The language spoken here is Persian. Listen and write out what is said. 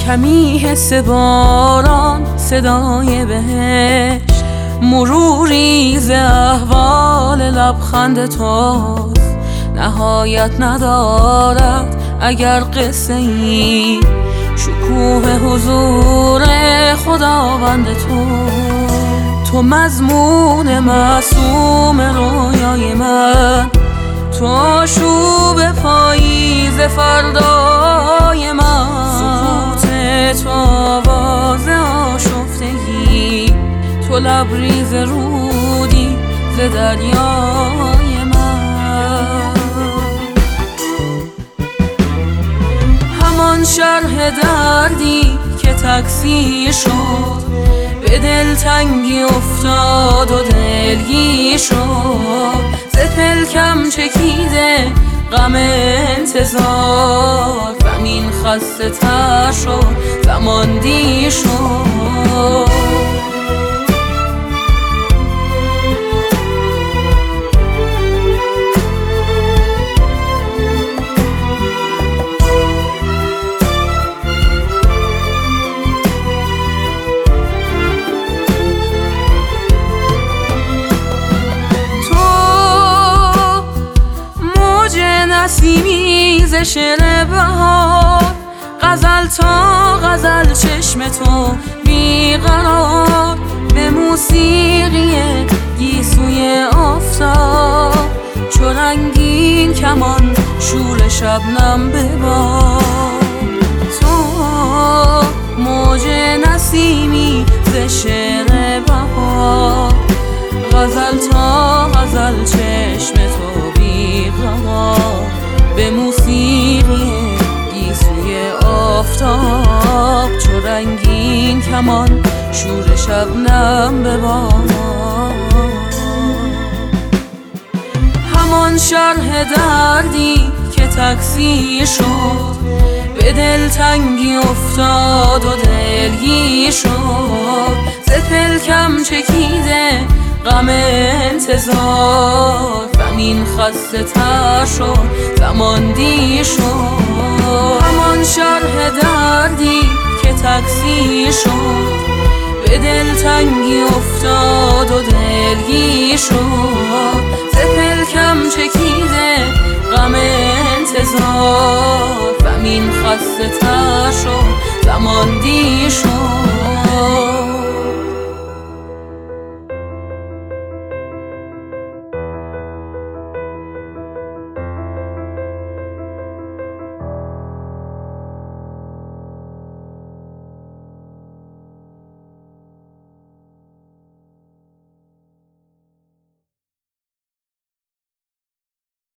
کمی حس باران، صدای بهشت، مروری ز احوال لبخند توست. نهایت ندارد اگر قصه ای، شکوه حضور خداوند تو مضمون معصوم رویای من، تو آشوب پاییز فردای من. سکوت تو آواز آشفتگی، تو لبریز رودی ز دریای من. همان شرح دردی که تکثیر شد، به دلتنگی افتاد و دلگیر شد. ز پلکم چکیده غم انتظار، زمین خسته تر شد، زمان دیر شد. نسیمی ز شعر بهار، غزل تا غزل چشم تو بیقرار. به موسیقی گیسوی آفتاب، چو رنگین کمان شور شبنم ببار. تو موج نسیمی ز شعر بهار، غزل تا غزل چشم تو بیقرار. به موسیقی گیسوی آفتاب، چو رنگین کمان شور شبنم ببار. همان شرح دردی که تکثیر شد، به دلتنگی افتاد و دلگیر شد. ز پلکم چکیده غم انتظار، زمین خسته تر شد، زمان دیر شد. همان شرح دردی که تکثیر شد، به دلتنگی افتاد و دلگیر شد. ز پلکم چکیده غم انتظار، زمین خسته تر شد، زمان دیر شد.